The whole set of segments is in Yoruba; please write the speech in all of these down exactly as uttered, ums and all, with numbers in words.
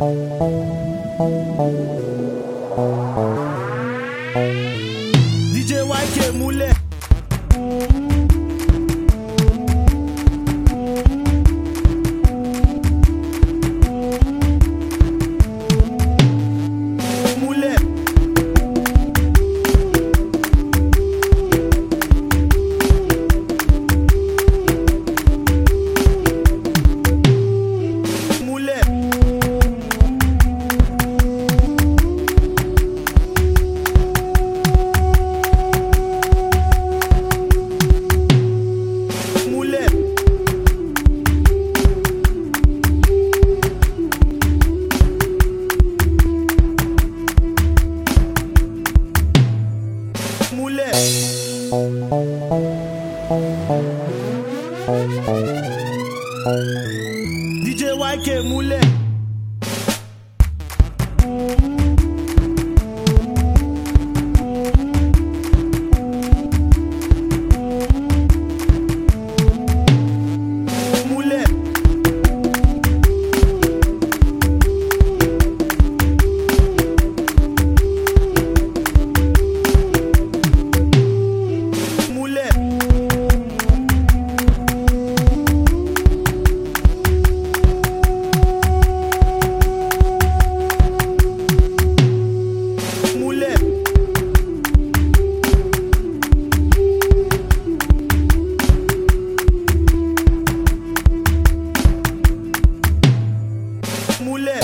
D J Y K múlẹ̀. Múlẹ̀. Múlẹ̀. Múlẹ̀. D J Y K múlẹ̀. Múlẹ̀. Múlẹ̀.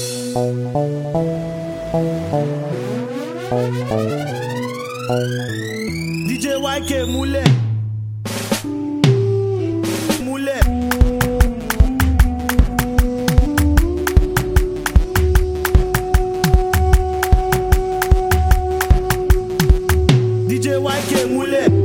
D J Y K múlẹ̀. Múlẹ̀. D J Y K múlẹ̀.